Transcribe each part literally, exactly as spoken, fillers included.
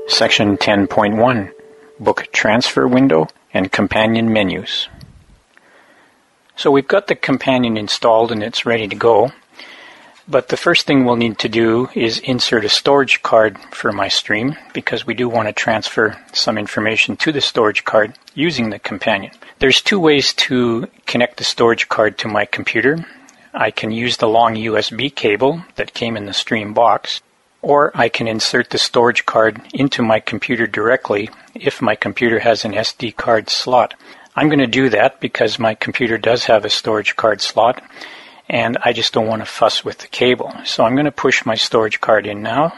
Section ten point one, Book Transfer Window and Companion Menus. So we've got the companion installed and it's ready to go, but the first thing we'll need to do is insert a storage card for my stream, because we do want to transfer some information to the storage card using the companion. There's two ways to connect the storage card to my computer. I can use the long U S B cable that came in the stream box, or I can insert the storage card into my computer directly if my computer has an S D card slot. I'm going to do that because my computer does have a storage card slot, and I just don't want to fuss with the cable. So I'm going to push my storage card in now.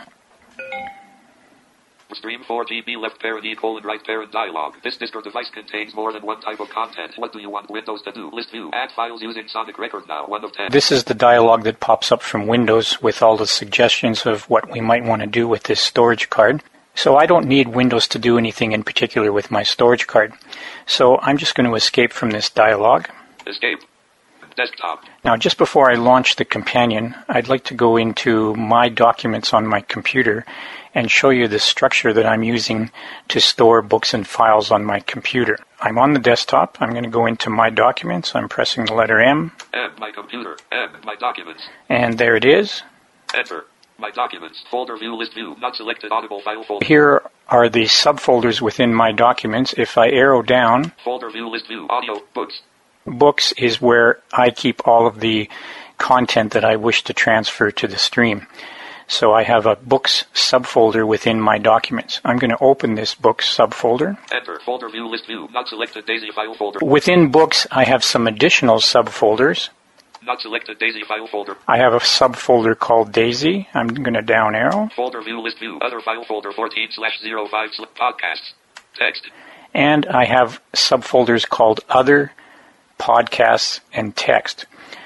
Stream four G B left parent E colon right parent dialog. This disk or device contains more than one type of content. What do you want Windows to do? List view. Add files using Sonic Record now. one of ten. This is the dialog that pops up from Windows with all the suggestions of what we might want to do with this storage card. So I don't need Windows to do anything in particular with my storage card. So I'm just going to escape from this dialog. Escape. Desktop. Now, just before I launch the companion, I'd like to go into My Documents on my computer and show you the structure that I'm using to store books and files on my computer. I'm on the desktop. I'm going to go into My Documents. I'm pressing the letter M. M, My Computer. M, My Documents. And there it is. Enter. My Documents. Folder view, list view. Not selected audible file folder. Here are the subfolders within My Documents. If I arrow down, folder view, list view. Audio, books. Books is where I keep all of the content that I wish to transfer to the stream. So I have a Books subfolder within My Documents. I'm going to open this Books subfolder. Enter. Folder view, list view. Not selected Daisy file folder. Within Books, I have some additional subfolders. Not selected Daisy file folder. I have a subfolder called Daisy. I'm going to down arrow. Folder view, list view. Other file folder fourteen slash zero five podcasts. Text. And I have subfolders called Other, Podcasts, and Text.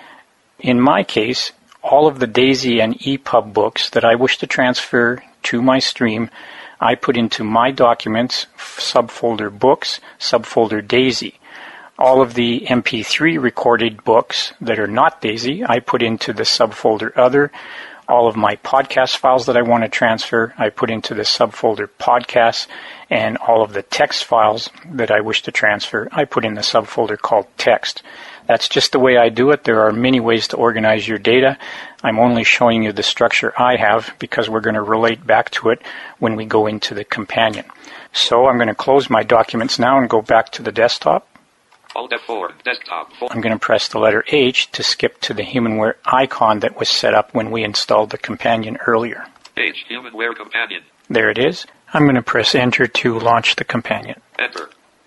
In my case, all of the Daisy and E P U B books that I wish to transfer to my stream, I put into My Documents, subfolder Books, subfolder Daisy. All of the M P three recorded books that are not Daisy, I put into the subfolder Other. All of my podcast files that I want to transfer, I put into the subfolder Podcasts, and all of the text files that I wish to transfer, I put in the subfolder called Text. That's just the way I do it. There are many ways to organize your data. I'm only showing you the structure I have because we're going to relate back to it when we go into the companion. So I'm going to close My Documents now and go back to the desktop. Alt F four, desktop. I'm going to press the letter H to skip to the HumanWare icon that was set up when we installed the companion earlier. H, HumanWare Companion. There it is. I'm going to press Enter to launch the companion. Enter.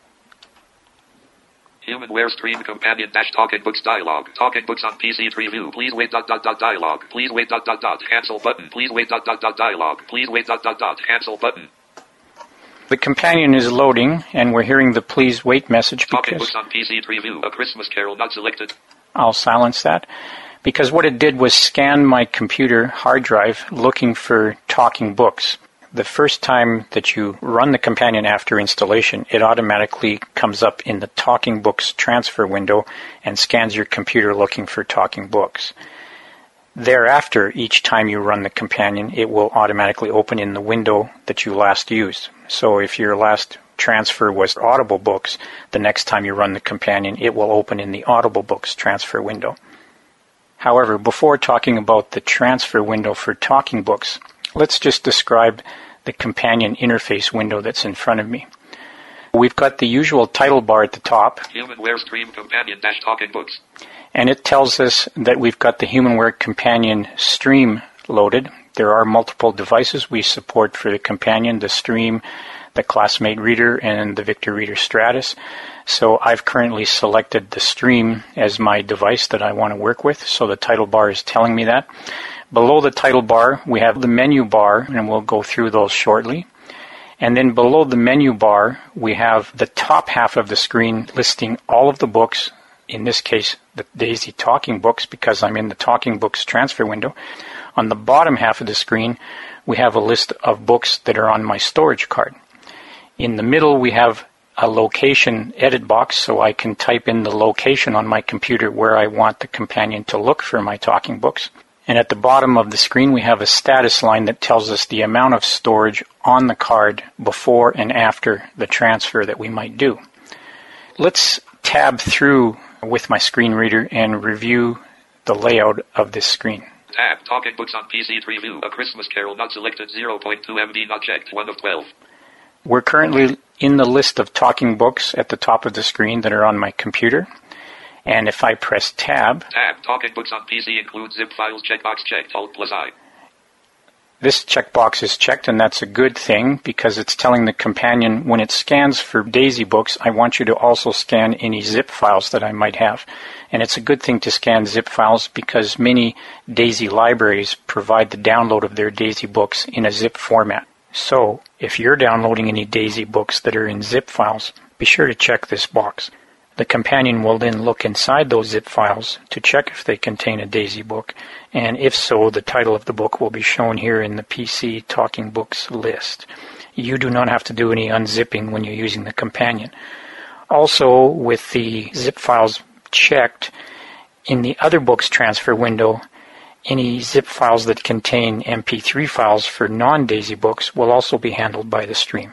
HumanWare Stream Companion dash Talking Books dialog. Talking Books on P C preview. Please wait dot dot dot dialog. Please wait dot dot dot cancel button. Please wait dot dot dot dialog. Please wait dot dot dot cancel button. The companion is loading, and we're hearing the please wait message because... Talking Books on P C preview. A Christmas Carol not selected. I'll silence that. Because what it did was scan my computer hard drive looking for Talking Books. The first time that you run the companion after installation, it automatically comes up in the Talking Books transfer window and scans your computer looking for Talking Books. Thereafter, each time you run the companion, it will automatically open in the window that you last used. So if your last transfer was Audible Books, the next time you run the companion, it will open in the Audible Books transfer window. However, before talking about the transfer window for Talking Books, let's just describe the companion interface window that's in front of me. We've got the usual title bar at the top. HumanWare Stream Companion dash Talking Books. And it tells us that we've got the HumanWare Companion stream loaded. There are multiple devices we support for the companion, the stream, the Classmate Reader, and the Victor Reader Stratus. So I've currently selected the stream as my device that I want to work with, so the title bar is telling me that. Below the title bar, we have the menu bar, and we'll go through those shortly. And then below the menu bar, we have the top half of the screen listing all of the books, in this case, the Daisy Talking Books, because I'm in the Talking Books transfer window. On the bottom half of the screen, we have a list of books that are on my storage card. In the middle, we have a location edit box, so I can type in the location on my computer where I want the companion to look for my Talking Books. And at the bottom of the screen, we have a status line that tells us the amount of storage on the card before and after the transfer that we might do. Let's tab through with my screen reader and review the layout of this screen. Tab, Talking Books on P C three View, A Christmas Carol not selected, zero point two megabytes not checked, one of twelve. We're currently in the list of talking books at the top of the screen that are on my computer. And if I press Tab, Tab, Talking Books on P C include zip files, checkbox checked, Alt plus I. This checkbox is checked, and that's a good thing because it's telling the companion when it scans for DAISY books, I want you to also scan any zip files that I might have. And it's a good thing to scan zip files because many DAISY libraries provide the download of their DAISY books in a zip format. So if you're downloading any DAISY books that are in zip files, be sure to check this box. The companion will then look inside those zip files to check if they contain a DAISY book, and if so, the title of the book will be shown here in the P C Talking Books list. You do not have to do any unzipping when you're using the companion. Also, with the zip files checked, in the Other Books transfer window, any zip files that contain M P three files for non-DAISY books will also be handled by the stream.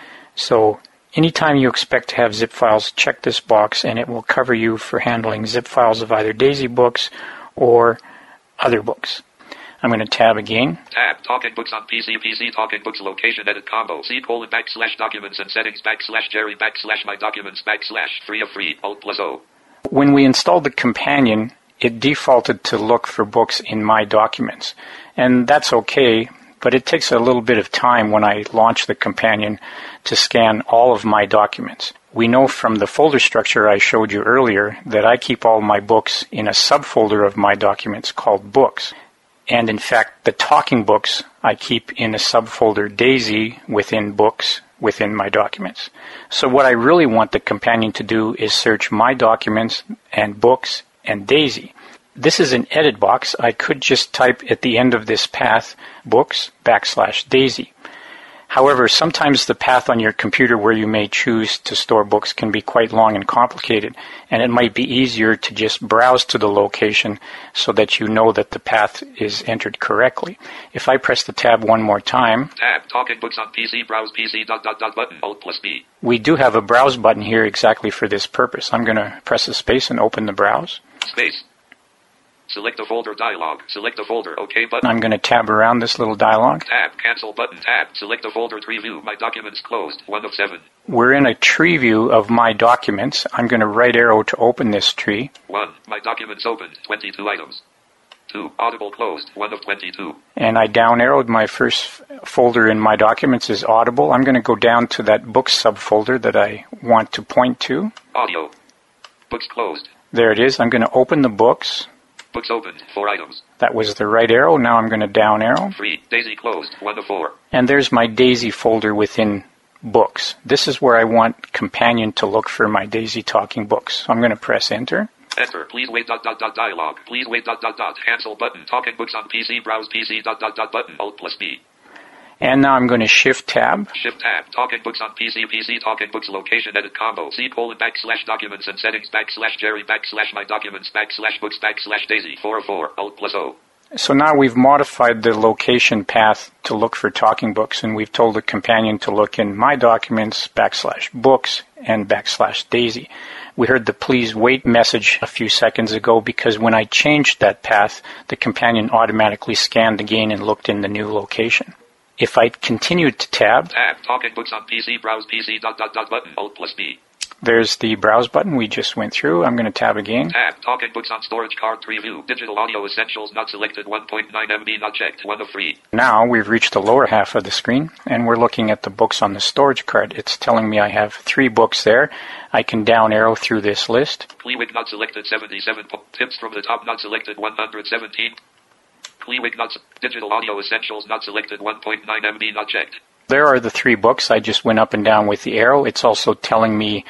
So, anytime you expect to have zip files, check this box and it will cover you for handling zip files of either DAISY books or other books. I'm going to tab again. Tab, Talking Books on P C, P C Talking Books location edit combo, C colon backslash documents and settings backslash Jerry backslash my documents backslash free of free, Alt plus O. When we installed the companion, it defaulted to look for books in My Documents. And that's okay, but it takes a little bit of time when I launch the companion to scan all of my documents. We know from the folder structure I showed you earlier that I keep all my books in a subfolder of My Documents called Books. And in fact, the talking books I keep in a subfolder DAISY within Books within My Documents. So what I really want the companion to do is search My Documents and Books and DAISY. This is an edit box. I could just type at the end of this path, books backslash DAISY. However, sometimes the path on your computer where you may choose to store books can be quite long and complicated, and it might be easier to just browse to the location so that you know that the path is entered correctly. If I press the tab one more time, Tab, Talking Books on P C, browse P C, dot, dot, dot, button, Alt plus B. We do have a browse button here exactly for this purpose. I'm going to press the space and open the browse. Space. Select a folder dialog. Select a folder. OK button. I'm going to tab around this little dialog. Tab. Cancel button. Tab. Select a folder. Tree view. My documents closed. One of seven. We're in a tree view of My Documents. I'm going to right arrow to open this tree. One. My documents opened. twenty-two items. Two. Audible closed. One of twenty-two. And I down arrowed my first folder in My Documents is Audible. I'm going to go down to that Books subfolder that I want to point to. Audio. Books closed. There it is. I'm going to open the books. Books opened, four items. That was the right arrow. Now I'm going to down arrow. Three. DAISY closed, one of four. And there's my DAISY folder within Books. This is where I want Companion to look for my DAISY talking books. So I'm going to press Enter. Enter. Please wait dot dot dot dialog. Please wait dot dot dot. Cancel button. Talking Books on P C. Browse P C dot dot dot button. Alt plus B. And now I'm going to Shift Tab. Shift Tab. Talking Books on P C. P C Talking Books location edit combo. C colon backslash documents and settings backslash Jerry backslash my documents backslash books backslash DAISY. four of four. Alt plus O. So now we've modified the location path to look for talking books, and we've told the companion to look in My Documents backslash books and backslash DAISY. We heard the please wait message a few seconds ago because when I changed that path, the companion automatically scanned again and looked in the new location. If I continue to tab, tab, Talking Books on P C, browse P C, dot, dot, dot, button, Alt plus B. There's the browse button we just went through. I'm going to tab again. Tab, Talking Books on storage card preview, digital audio essentials not selected, one point nine megabytes not checked, one of three. Now we've reached the lower half of the screen, and we're looking at the books on the storage card. It's telling me I have three books there. I can down arrow through this list. Pleewig not selected, seventy-seven. Tips from the top not selected, one hundred seventeen. Pleewig not digital audio essentials not selected, one point nine megabytes not checked. There are the three books. I just went up and down with the arrow. It's also telling me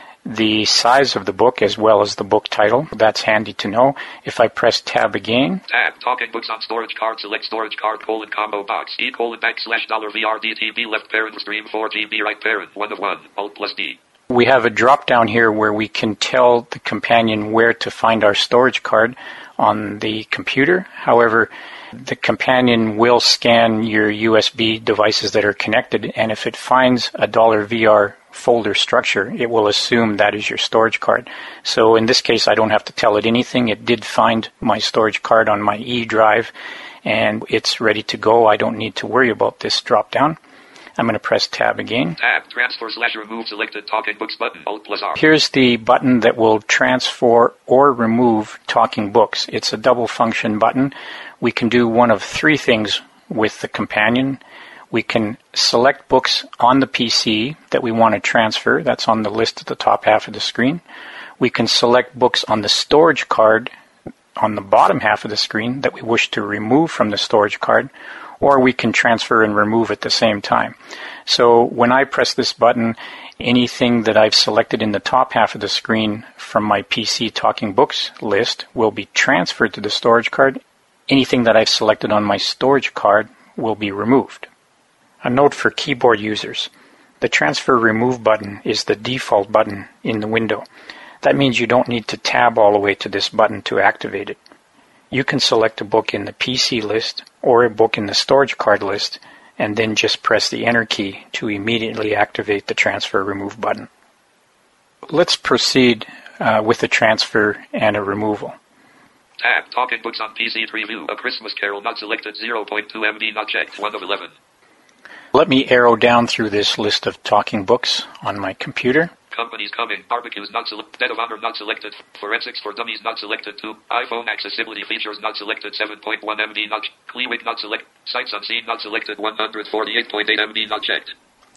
the size of the book as well as the book title. That's handy to know. If I press tab again. Tab, Talking Books on storage card, select storage card, colon, combo box, E colon, backslash, dollar, V R, D T B, left parent, stream, four G B, right parent, one of one, Alt plus D. We have a drop down here where we can tell the companion where to find our storage card on the computer. However, the companion will scan your U S B devices that are connected, and if it finds a $V R folder structure, it will assume that is your storage card. So in this case, I don't have to tell it anything. It did find my storage card on my E drive, and it's ready to go. I don't need to worry about this drop down. I'm going to press Tab again. Tab, transfer slash remove selected Talking Books button, Alt plus R. Here's the button that will transfer or remove Talking Books. It's a double function button. We can do one of three things with the companion. We can select books on the P C that we want to transfer. That's on the list at the top half of the screen. We can select books on the storage card on the bottom half of the screen that we wish to remove from the storage card, or we can transfer and remove at the same time. So when I press this button, anything that I've selected in the top half of the screen from my P C Talking Books list will be transferred to the storage card. Anything that I've selected on my storage card will be removed. A note for keyboard users. The Transfer Remove button is the default button in the window. That means you don't need to tab all the way to this button to activate it. You can select a book in the P C list or a book in the storage card list and then just press the Enter key to immediately activate the Transfer Remove button. Let's proceed uh, with a transfer and a removal. Tab, Talking Books on P C three view. A Christmas Carol not selected, zero point two M B not checked, one of eleven. Let me arrow down through this list of talking books on my computer. Companies coming, barbecues not selected, Dead of Honor not selected, Forensics for Dummies not selected two, iPhone accessibility features not selected seven point one M B not checked, Kleewig not selected, Sights Unseen not selected one hundred forty-eight point eight M B not checked.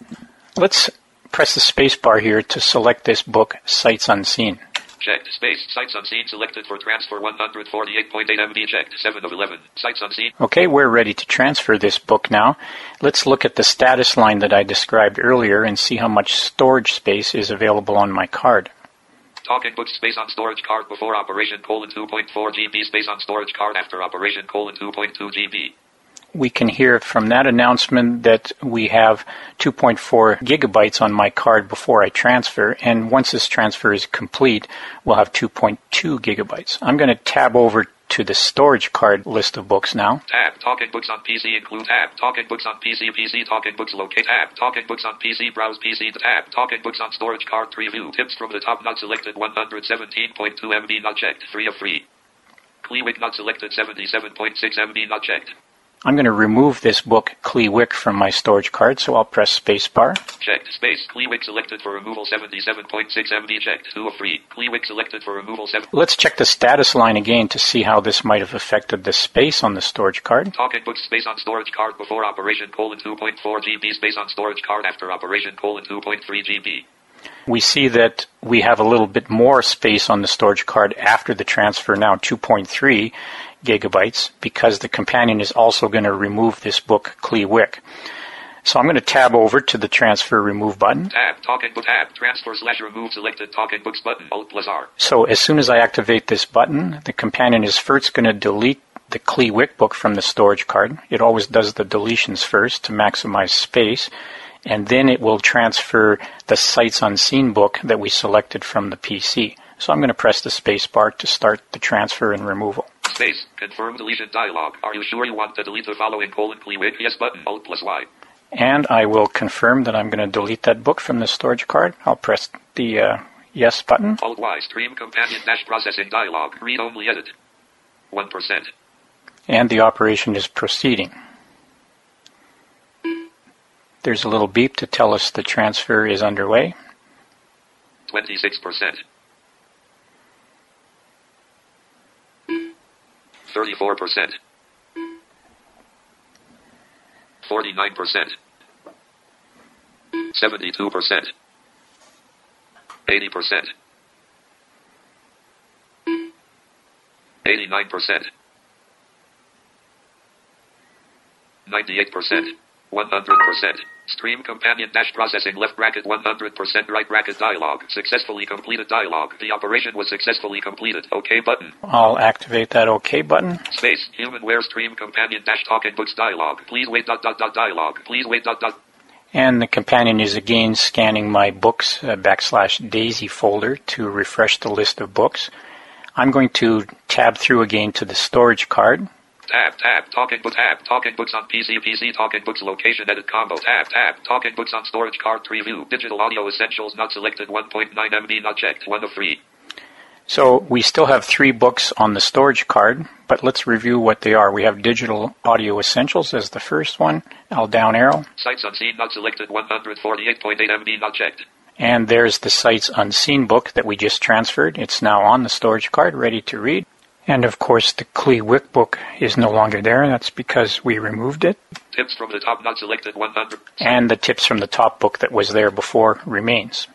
Let's press the space bar here to select this book, Sights Unseen. Checked. Space. Sights Unseen selected for transfer one hundred forty-eight point eight M B checked. seven of eleven. Sights Unseen. Okay, we're ready to transfer this book now. Let's look at the status line that I described earlier and see how much storage space is available on my card. Talking Books space on storage card before operation colon two point four gigabytes space on storage card after operation colon two point two gigabytes. We can hear from that announcement that we have two point four gigabytes on my card before I transfer, and once this transfer is complete, we'll have two point two gigabytes. I'm going to tab over to the storage card list of books now. Tab, Talking Books on P C include tab, Talking Books on P C, P C, Talking Books locate tab, Talking Books on P C, browse P C, tab, Talking Books on storage card preview, tips from the top not selected one hundred seventeen point two M B not checked, three of three. Kleewig not selected seventy-seven point six M B not checked. I'm going to remove this book, Kleewig, from my storage card, so I'll press spacebar. Checked. Space. Kleewig selected for removal seventy-seven point six M B checked. two of three. Kleewig selected for removal seven. Let's check the status line again to see how this might have affected the space on the storage card. Talking Books space on storage card before operation colon two point four gigabytes space on storage card after operation colon two point three gigabytes. We see that we have a little bit more space on the storage card after the transfer, now two point three gigabytes, because the companion is also going to remove this book, Kleewig. So I'm going to tab over to the Transfer Remove button. Tab, Talking Book, tab, Transfer slash Remove selected Talking Books button, Alt plus R. So as soon as I activate this button, the companion is first going to delete the Kleewig book from the storage card. It always does the deletions first to maximize space, and then it will transfer the Sights Unseen book that we selected from the P C. So I'm going to press the space bar to start the transfer and removal. Space. Confirm deletion dialog. Are you sure you want to delete the following colon Kleewig? Yes button. Alt plus Y. And I will confirm that I'm going to delete that book from the storage card. I'll press the uh, yes button. Alt Y. Stream companion dash processing dialog. Read only edit. one percent. And the operation is proceeding. There's a little beep to tell us the transfer is underway. twenty-six percent. thirty-four percent. forty-nine percent. seventy-two percent. eighty percent. eighty-nine percent. ninety-eight percent. one hundred percent. Stream companion dash processing left bracket one hundred percent right bracket dialog. Successfully completed dialog. The operation was successfully completed. OK button. I'll activate that OK button. Space. Humanware stream companion dash Talking Books dialog. Please wait dot dot dot dialog. Please wait dot dot. And the companion is again scanning my books uh, backslash Daisy folder to refresh the list of books. I'm going to tab through again to the storage card. Tab, tab, Talking Book, tab, Talking Books on P C, P C, Talking Books location edit combo, tab, tab, Talking Books on storage card preview, digital audio essentials not selected, one point nine megabytes not checked, one of three. So we still have three books on the storage card, but let's review what they are. We have Digital Audio Essentials as the first one, I'll down arrow. Sites unseen not selected, one hundred forty-eight point eight megabytes not checked. And there's the Sites Unseen book that we just transferred. It's now on the storage card, ready to read. And of course the Clee Wick book is no longer there. That's because we removed it. Tips from the top not selected, one hundred. And the Tips from the Top book that was there before remains.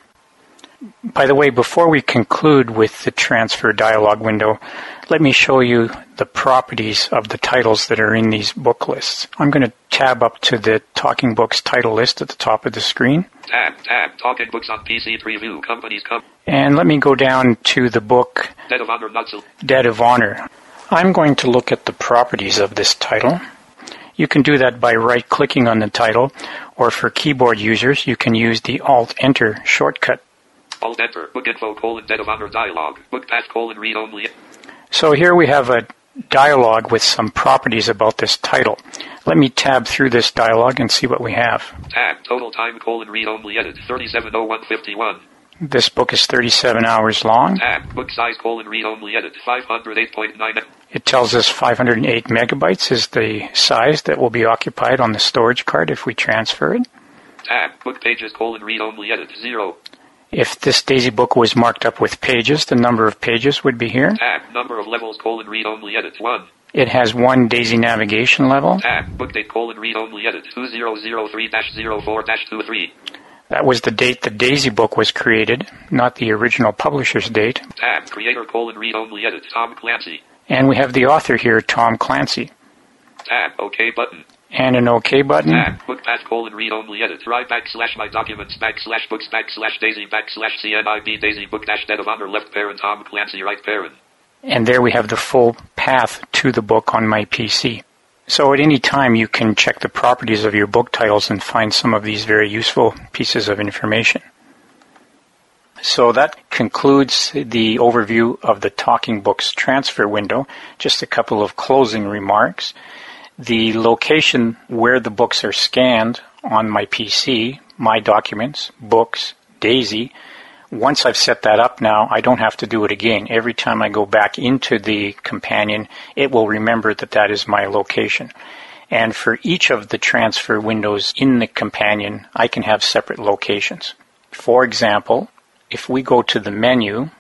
By the way, before we conclude with the transfer dialog window, let me show you the properties of the titles that are in these book lists. I'm going to tab up to the Talking Books title list at the top of the screen. Tab, tab, Talking Books on P C preview, companies com- And let me go down to the book Dead of Honor not selected. Dead of Honor. I'm going to look at the properties of this title. You can do that by right-clicking on the title, or for keyboard users, you can use the Alt-Enter shortcut. Alt enter, book info colon Dead of Honor dialog, book path colon read only. So here we have a dialogue with some properties about this title. Let me tab through this dialogue and see what we have. Tab, total time colon read only edit, thirty-seven oh one fifty-one. This book is thirty-seven hours long. Tab, book size colon read only edit, five hundred eight point nine. It tells us five hundred eight megabytes is the size that will be occupied on the storage card if we transfer it. Tab, book pages colon read only edit, zero. If this Daisy book was marked up with pages, the number of pages would be here. Tab, number of levels colon read only edit, one. It has one Daisy navigation level. Tab, book date colon read only edit, two thousand three dash oh four dash twenty-three. That was the date the Daisy book was created, not the original publisher's date. Tab, creator colon read only edit, Tom Clancy. And we have the author here, Tom Clancy. Tab, OK button. And an OK button. Tab, book path colon read only edit, right backslash my documents backslash books backslash Daisy backslash C N I B Daisy book dash Dead of Honor left parent Tom Clancy right parent. And there we have the full path to the book on my P C. So at any time you can check the properties of your book titles and find some of these very useful pieces of information. So that concludes the overview of the Talking Books transfer window. Just a couple of closing remarks. The location where the books are scanned on my P C, My Documents, Books, Daisy, once I've set that up now, I don't have to do it again. Every time I go back into the companion, it will remember that that is my location. And for each of the transfer windows in the companion, I can have separate locations. For example, if we go to the menu,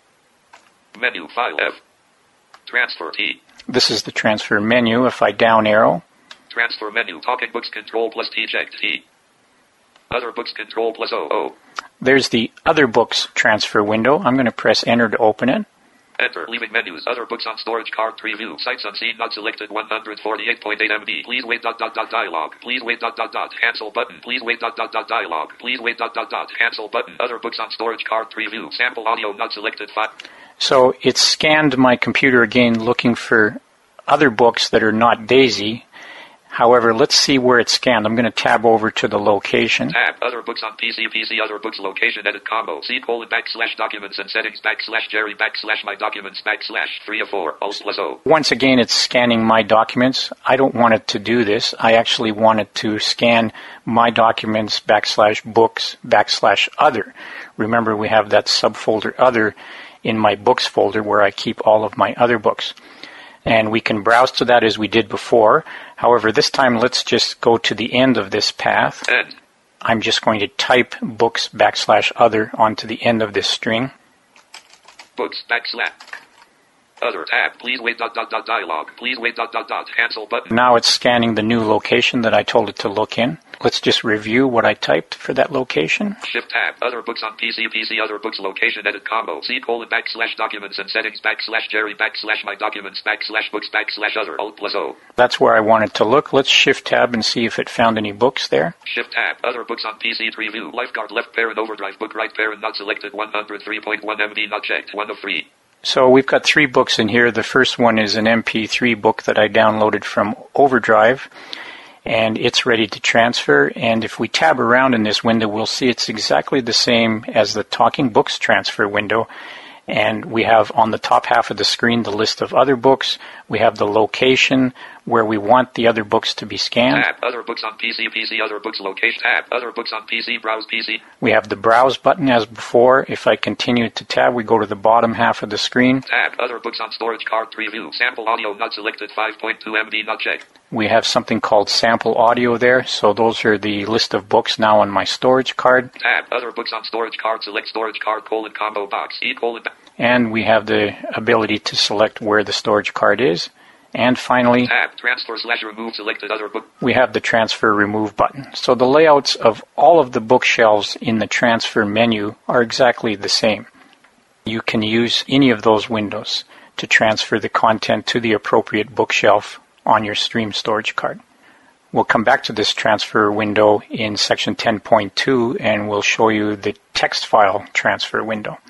Menu file F. Transfer T. This is the transfer menu. If I down arrow, Transfer menu, Talking Books Control plus T checked T. Other Books Control plus O O. There's the Other Books transfer window. I'm going to press Enter to open it. Enter, leaving menus, Other Books on storage card preview, sites unseen not selected, one hundred forty-eight point eight megabytes. Please wait dot dot dot dialog. Please wait dot dot dot cancel button. Please wait dot dot dot dialog. Please wait dot dot dot cancel button. Other Books on storage card preview, sample audio not selected, five. So it scanned my computer again looking for other books that are not Daisy. However, let's see where it's scanned. I'm going to tab over to the location. Tab, Other Books on P C, P C, Other Books location, edit combo, C colon backslash documents and settings backslash Jerry backslash my documents backslash three of four, Alt plus O. Once again, it's scanning My Documents. I don't want it to do this. I actually want it to scan My Documents backslash books backslash other. Remember, we have that subfolder other in my books folder where I keep all of my other books. And we can browse to that as we did before. However, this time let's just go to the end of this path. End. I'm just going to type books backslash other onto the end of this string. Books backslash other tab. Please wait dot dot dot dialog. Please wait dot dot dot cancel button. Now it's scanning the new location that I told it to look in. Let's just review what I typed for that location. Shift tab. Other Books on P C, P C, Other Books location, edit combo, C colon backslash documents and settings backslash Jerry backslash my documents backslash books backslash other, Alt plus O. That's where I wanted to look. Let's shift tab and see if it found any books there. Shift tab. Other Books on P C preview, Lifeguard left parent overdrive book right parent not selected, one hundred three point one megabytes not checked, one of three. So we've got three books in here. The first one is an M P three book that I downloaded from Overdrive. and it's ready to transfer. And if we tab around in this window, we'll see it's exactly the same as the Talking Books transfer window. And we have on the top half of the screen the list of other books. We have the location where we want the other books to be scanned. Tab, other books on P C, P C, other books location. Tab, other books on P C, browse P C. We have the browse button as before. If I continue to tab, we go to the bottom half of the screen. Tab, other books on storage card three view. Sample audio not selected, five point two megabytes not checked. We have something called sample audio there. So those are the list of books now on my storage card. Tab, other books on storage card. Select storage card colon combo box. E colon. And we have the ability to select where the storage card is. And finally, tab, transfer slash remove selected other book. We have the transfer remove button. So the layouts of all of the bookshelves in the transfer menu are exactly the same. You can use any of those windows to transfer the content to the appropriate bookshelf on your stream storage card. We'll come back to this transfer window in section ten point two, and we'll show you the text file transfer window.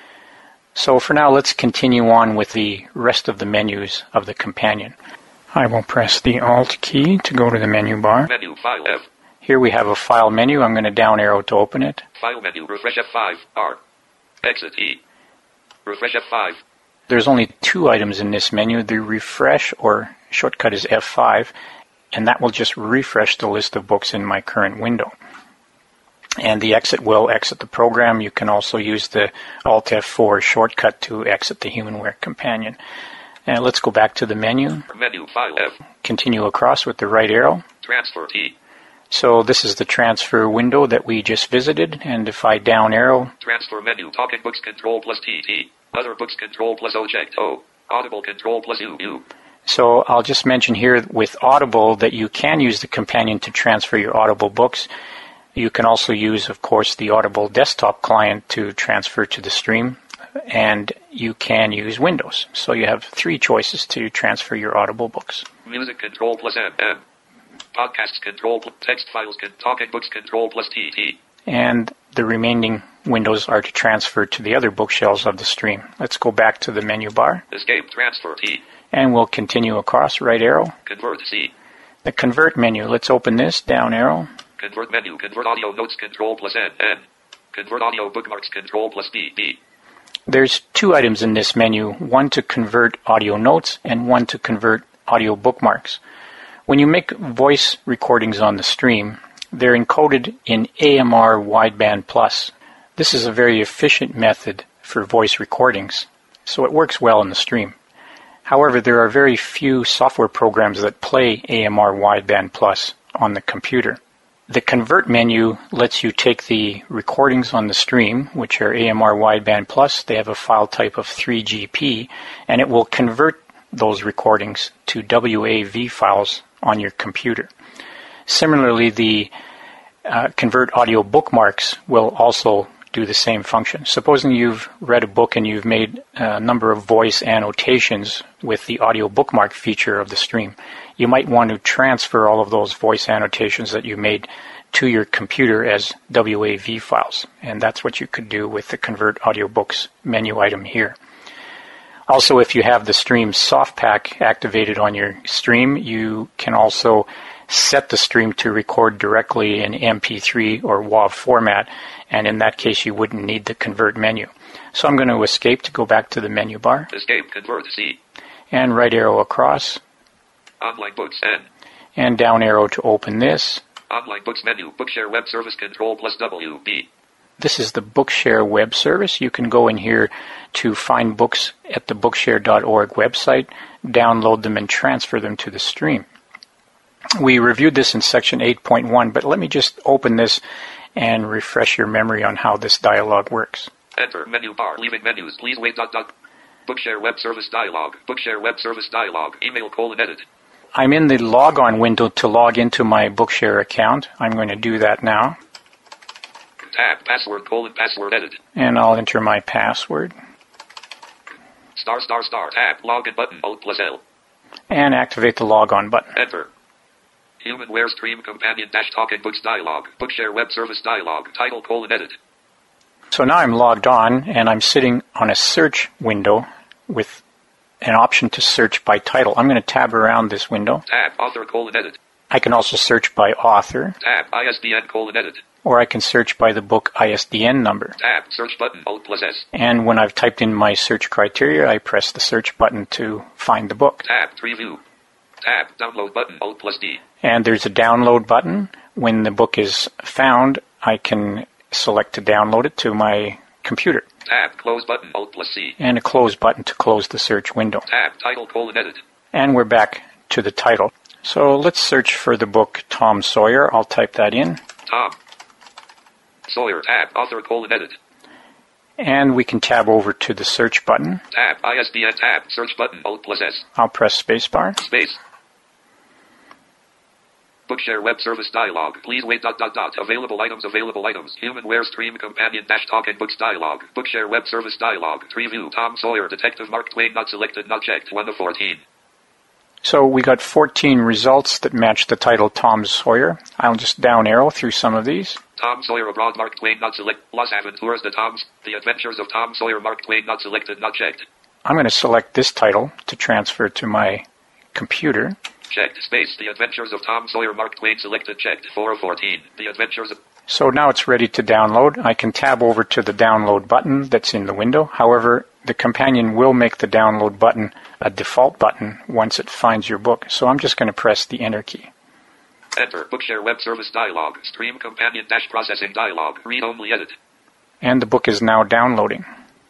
So for now, let's continue on with the rest of the menus of the companion. I will press the Alt key to go to the menu bar. Menu, File F. Here we have a file menu. I'm going to down arrow to open it. File menu, refresh F five, R. Exit E. Refresh F five. There's only two items in this menu. The refresh, or shortcut, is F five, and that will just refresh the list of books in my current window. And the exit will exit the program. You can also use the Alt F four shortcut to exit the Humanware companion. And let's go back to the menu. Menu, File F. Continue across with the right arrow. Transfer T. So this is the transfer window that we just visited. And if I down arrow. Transfer menu, Talking Books Control plus T T. Other Books Control plus O checked O. Audible Control plus U U. So I'll just mention here with Audible that you can use the companion to transfer your Audible books. You can also use, of course, the Audible desktop client to transfer to the stream, and you can use Windows. So you have three choices to transfer your Audible books. Music Control plus M M. Podcasts Control plus Text Files con- Talking Books Control plus T T. And the remaining windows are to transfer to the other bookshelves of the stream. Let's go back to the menu bar. Escape Transfer T. And we'll continue across, right arrow. Convert C. The Convert menu. Let's open this, down arrow. Convert menu, Convert Audio Notes Control plus N, N. Convert Audio Bookmarks Control plus D, D. There's two items in this menu, one to convert audio notes and one to convert audio bookmarks. When you make voice recordings on the stream, they're encoded in A M R Wideband Plus. This is a very efficient method for voice recordings, so it works well in the stream. However, there are very few software programs that play A M R Wideband Plus on the computer. The Convert menu lets you take the recordings on the stream, which are A M R Wideband Plus. They have a file type of three G P, and it will convert those recordings to W A V files on your computer. Similarly, the uh, Convert Audio Bookmarks will also do the same function. Supposing you've read a book and you've made a number of voice annotations with the audio bookmark feature of the stream, you might want to transfer all of those voice annotations that you made to your computer as W A V files. And that's what you could do with the Convert Audiobooks menu item here. Also, if you have the Stream Softpak activated on your stream, you can also set the stream to record directly in M P three or WAV format, and in that case you wouldn't need the Convert menu. So I'm going to escape to go back to the menu bar. Escape, Convert C. And right arrow across. Online Books N. And down arrow to open this. Online Books menu, Bookshare Web Service Control plus W B. This is the Bookshare web service. You can go in here to find books at the bookshare dot org website, download them, and transfer them to the stream. We reviewed this in section eight point one, but let me just open this and refresh your memory on how this dialog works. Enter menu bar, leaving menus, please wait dot dot. Bookshare Web Service dialog, Bookshare Web Service dialog, email colon edit. I'm in the logon window to log into my Bookshare account. I'm going to do that now. Tab, password colon password edit. And I'll enter my password. Star star star, tab, login button, Alt plus L. And activate the logon button. Enter. Humanware Stream Companion dash Talking Books dialog, Bookshare Web Service dialog, title colon edit. So now I'm logged on, and I'm sitting on a search window with an option to search by title. I'm going to tab around this window. Tab, author colon edit. I can also search by author. Tab. I S B N colon edit. Or I can search by the book I S D N number. Tab. Search button. Alt plus S. And when I've typed in my search criteria, I press the search button to find the book. Tab. Preview. Tab. Download button. Alt plus D. And there's a download button. When the book is found, I can select to download it to my computer. Tab. Close button. Alt plus C. And a close button to close the search window. Tab. Title colon edit. And we're back to the title. So let's search for the book Tom Sawyer. I'll type that in. Tom Sawyer. Tab. Author colon edit. And we can tab over to the search button. Tab. I S B N. Tab. Search button. Alt plus S. I'll press spacebar. Space. Bookshare web service dialog. Please wait dot dot dot. Available items. Available items. Humanware stream companion dash talking books dialog. Bookshare web service dialog. Preview. Tom Sawyer. Detective Mark Twain. Not selected. Not checked. one of fourteen. So we got fourteen results that match the title Tom Sawyer. I'll just down arrow through some of these. Tom Sawyer abroad. Mark Twain. Not select. Los Aventures de Toms. The Adventures of Tom Sawyer. Mark Twain. Not selected. Not checked. I'm going to select this title to transfer to my computer. Checked. Space. The Adventures of Tom Sawyer. Mark Twain. Selected. Checked. four of fourteen. The Adventures of... So now it's ready to download. I can tab over to the download button that's in the window. However, the companion will make the download button a default button once it finds your book. So I'm just going to press the enter key. Enter. Bookshare web service dialog. Stream companion dash processing dialog. Read only edit. And the book is now downloading.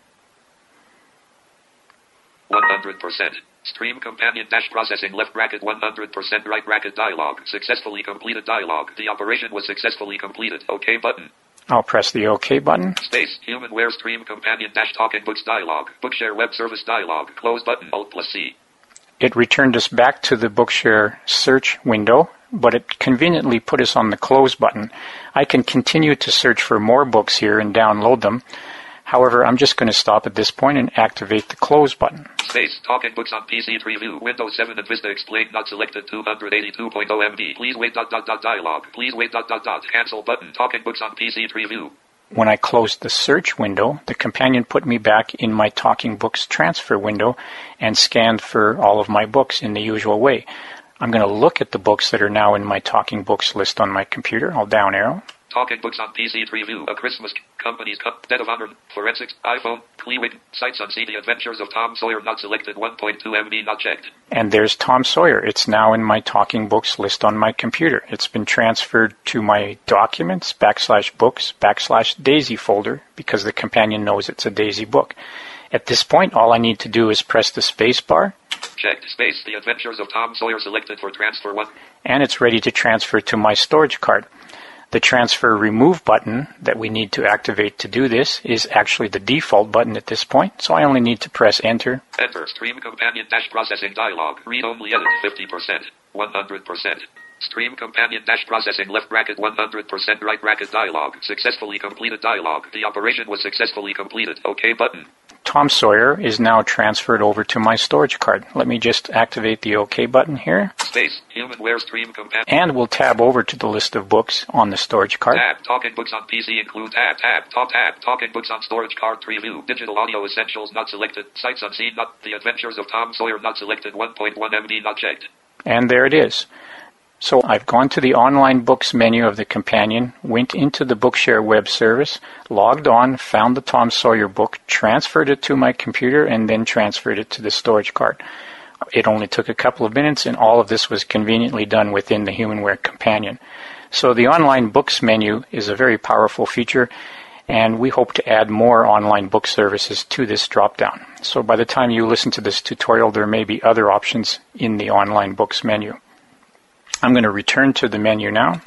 one hundred percent. Stream companion dash processing left bracket one hundred percent right bracket dialog. Successfully completed dialog. The operation was successfully completed. OK button. I'll press the OK button. Space. Humanware stream companion dash talking books dialog. Bookshare web service dialog. Close button. Alt plus C. It returned us back to the Bookshare search window, but it conveniently put us on the close button. I can continue to search for more books here and download them. However, I'm just going to stop at this point and activate the close button. Space. Talking books on P C preview. Windows seven and Vista explained not selected two eighty-two point zero M B. Please wait dot dot dot dialog. Please wait dot dot dot. Cancel button. Talking books on P C preview. When I closed the search window, the companion put me back in my Talking Books transfer window and scanned for all of my books in the usual way. I'm going to look at the books that are now in my Talking Books list on my computer. I'll down arrow. Talking books on P C preview. A Christmas Company's Cup. Dead of Honor. Forensics. iPhone. Kleewig. Sites on C. The Adventures of Tom Sawyer. Not selected. one point two M B. Not checked. And there's Tom Sawyer. It's now in my Talking Books list on my computer. It's been transferred to my Documents, backslash Books, backslash Daisy folder because the companion knows it's a Daisy book. At this point, all I need to do is press the space bar. Checked. Space. The Adventures of Tom Sawyer selected for transfer one. And it's ready to transfer to my storage card. The transfer remove button that we need to activate to do this is actually the default button at this point, so I only need to press enter. Enter. Stream companion dash processing dialog. Read only edit fifty percent. one hundred percent. Stream companion dash processing left bracket one hundred percent right bracket dialog. Successfully completed dialog. The operation was successfully completed. OK button. Tom Sawyer is now transferred over to my storage card. Let me just activate the OK button here. Space. Humanware stream companion. And we'll tab over to the list of books on the storage card. Tab. Talking books on P C include tab. Tab. Top tab. Talking books on storage card preview. Digital audio essentials not selected. Sites unseen not. The Adventures of Tom Sawyer not selected. one point one M B not checked. And there it is. So I've gone to the online books menu of the companion, went into the Bookshare web service, logged on, found the Tom Sawyer book, transferred it to my computer, and then transferred it to the storage card. It only took a couple of minutes, and all of this was conveniently done within the Humanware companion. So the online books menu is a very powerful feature, and we hope to add more online book services to this drop-down. So by the time you listen to this tutorial, there may be other options in the online books menu. I'm going to return to the menu now.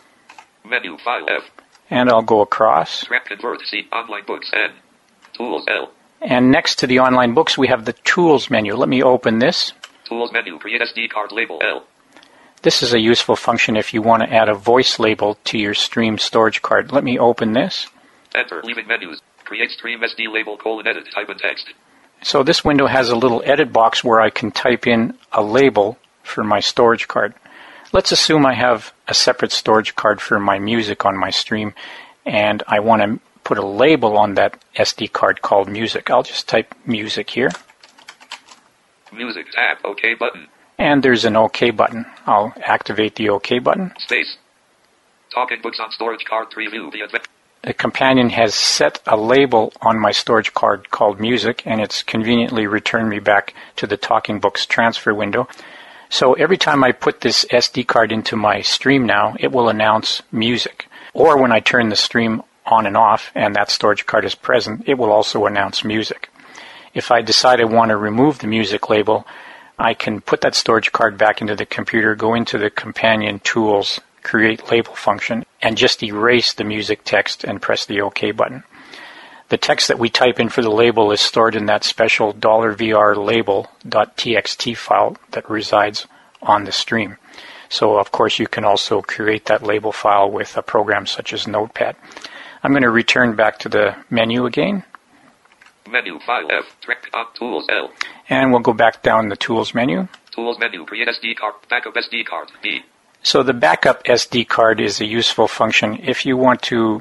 Menu file F. And I'll go across. Track convert C. Online books N. Tools L. And next to the online books, we have the Tools menu. Let me open this. Tools menu. Create S D card label L. This is a useful function if you want to add a voice label to your stream storage card. Let me open this. Enter. Leaving menus. Create stream S D label colon edit. Type in text. So this window has a little edit box where I can type in a label for my storage card. Let's assume I have a separate storage card for my music on my stream, and I want to put a label on that S D card called music. I'll just type music here. Music tab. OK button. And there's an OK button. I'll activate the OK button. Space. Talking books on storage card three view. The advent. The companion has set a label on my storage card called Music, and it's conveniently returned me back to the Talking Books transfer window. So every time I put this S D card into my stream now, it will announce Music. Or when I turn the stream on and off and that storage card is present, it will also announce Music. If I decide I want to remove the Music label, I can put that storage card back into the computer, go into the Companion Tools Create Label function, and just erase the music text and press the OK button. The text that we type in for the label is stored in that special $V R label.txt file that resides on the stream. So, of course, you can also create that label file with a program such as Notepad. I'm going to return back to the menu again. Menu, File F, Track on Tools L. And we'll go back down the Tools menu. Tools menu, Create S D card, Backup S D card, D. So the backup S D card is a useful function if you want to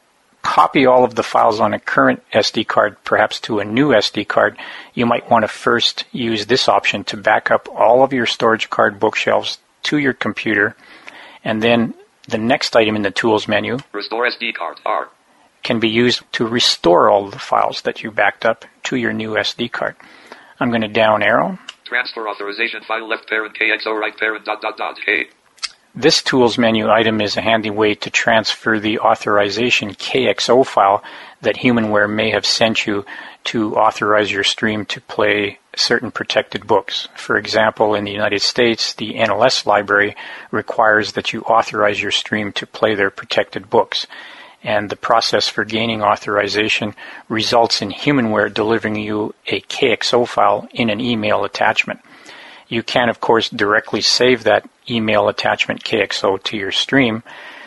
copy all of the files on a current S D card, perhaps to a new S D card. You might want to first use this option to back up all of your storage card bookshelves to your computer, and then the next item in the Tools menu, Restore S D card, R, can be used to restore all the files that you backed up to your new S D card. I'm going to down arrow. Transfer authorization file left parent K X O right parent dot dot dot K. This Tools menu item is a handy way to transfer the authorization K X O file that HumanWare may have sent you to authorize your stream to play certain protected books. For example, in the United States, the N L S library requires that you authorize your stream to play their protected books. And the process for gaining authorization results in HumanWare delivering you a K X O file in an email attachment. You can, of course, directly save that email attachment K X O to your stream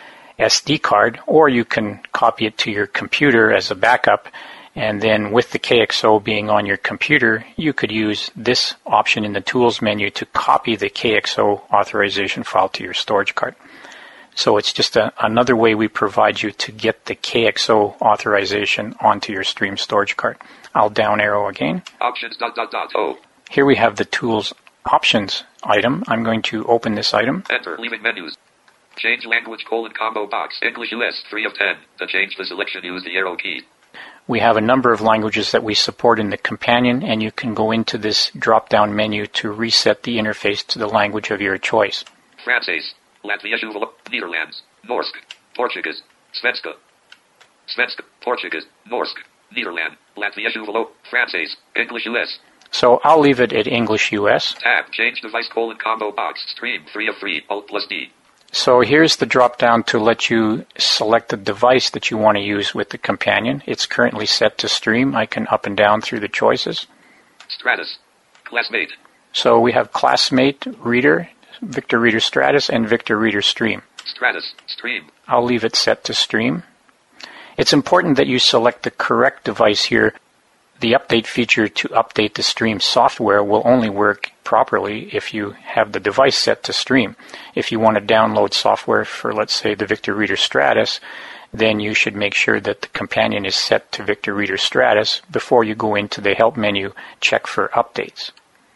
S D card, or you can copy it to your computer as a backup, and then with the K X O being on your computer, you could use this option in the Tools menu to copy the K X O authorization file to your storage card. So it's just a, another way we provide you to get the K X O authorization onto your stream storage card. I'll down arrow again. Options dot dot dot O. Here we have the Tools Options item. I'm going to open this item. Enter, leaving menus. Change language colon combo box. English U S three of ten. To change the selection, use the arrow key. We have a number of languages that we support in the companion, and you can go into this drop-down menu to reset the interface to the language of your choice. Francis, Latvia, Juvel, Netherlands, Norsk, Portuguese, Svenska, Svenska, Portuguese, Norsk, Netherlands, Latvia, Juvel, Francis, English U S. So I'll leave it at English U S. Tab, change device colon combo box, stream three of three, Alt plus D. So here's the drop-down to let you select the device that you want to use with the companion. It's currently set to stream. I can up and down through the choices. Stratus, Classmate. So we have Classmate, Reader, Victor Reader Stratus, and Victor Reader Stream. Stratus, stream. I'll leave it set to stream. It's important that you select the correct device here. The update feature to update the stream software will only work properly if you have the device set to stream. If you want to download software for, let's say, the Victor Reader Stratus, then you should make sure that the companion is set to Victor Reader Stratus before you go into the Help menu, check for updates.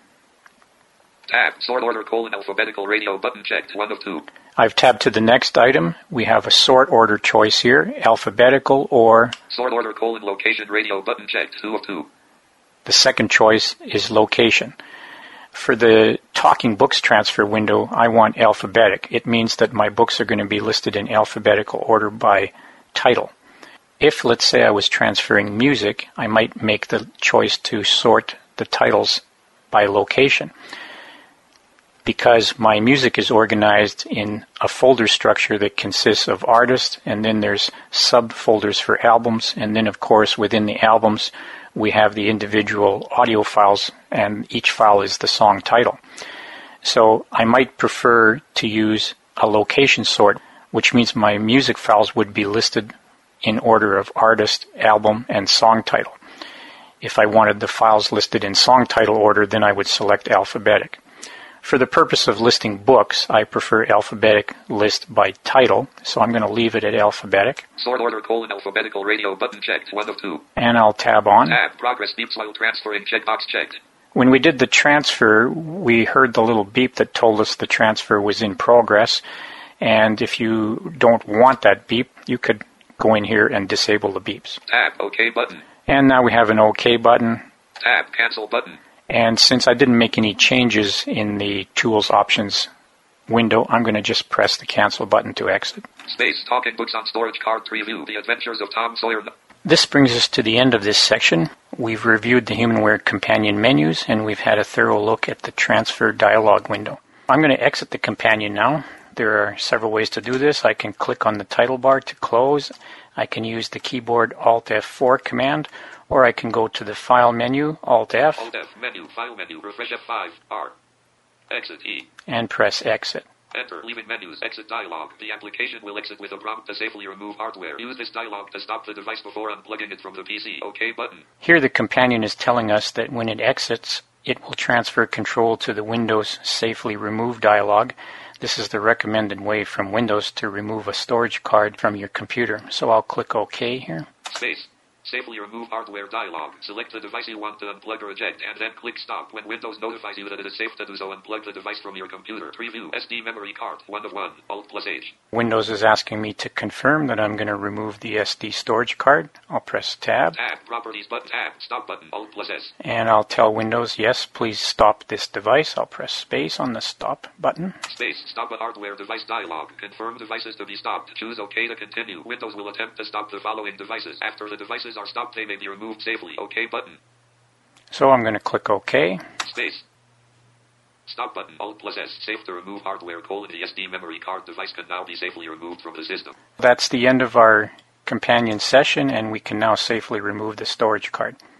Tab, sort order colon alphabetical radio button checked, one of two. I've tabbed to the next item. We have a sort order choice here, alphabetical or... Sort order colon location radio button checked, two of two. The second choice is location. For the Talking Books transfer window, I want alphabetic. It means that my books are going to be listed in alphabetical order by title. If, let's say, I was transferring music, I might make the choice to sort the titles by location. Because my music is organized in a folder structure that consists of artists, and then there's subfolders for albums, and then, of course, within the albums, we have the individual audio files, and each file is the song title. So I might prefer to use a location sort, which means my music files would be listed in order of artist, album, and song title. If I wanted the files listed in song title order, then I would select alphabetic. For the purpose of listing books, I prefer alphabetic list by title, so I'm going to leave it at alphabetic. Sort order colon alphabetical radio button checked, one of two. And I'll tab on. Tab, progress beeps while transferring checkbox checked. When we did the transfer, we heard the little beep that told us the transfer was in progress. And if you don't want that beep, you could go in here and disable the beeps. Tab OK button. And now we have an OK button. Tab cancel button. And since I didn't make any changes in the Tools Options window, I'm going to just press the cancel button to exit. Space Talking Books on Storage Card three View The Adventures of Tom Sawyer. This brings us to the end of this section. We've reviewed the HumanWare companion menus, and we've had a thorough look at the transfer dialog window. I'm going to exit the companion now. There are several ways to do this. I can click on the title bar to close. I can use the keyboard Alt F four command, or I can go to the File menu, Alt F, Alt F menu, File menu, refresh F five, R, exit E, and press exit. Enter leaving menus, exit dialog. The application will exit with a prompt to safely remove hardware. Use this dialog to stop the device before unplugging it from the P C. OK button. Here the companion is telling us that when it exits, it will transfer control to the Windows Safely Remove dialog. This is the recommended way from Windows to remove a storage card from your computer. So I'll click OK here. Space. Safely remove hardware dialog. Select the device you want to unplug or eject, and then click stop. When Windows notifies you that it is safe to do so, unplug the device from your computer. Preview S D memory card. one of one. Alt plus H. Windows is asking me to confirm that I'm going to remove the S D storage card. I'll press Tab. Tab. Properties button. Tab. Stop button. Alt plus S. And I'll tell Windows, yes, please stop this device. I'll press space on the stop button. Space. Stop a hardware device dialog. Confirm devices to be stopped. Choose OK to continue. Windows will attempt to stop the following devices. After the devices are stopped, they may be removed safely. OK button. So I'm going to click OK. Space. Stop button. Alt plus S. Safe to remove hardware. Colon. The S D memory card device can now be safely removed from the system. That's the end of our companion session, and we can now safely remove the storage card.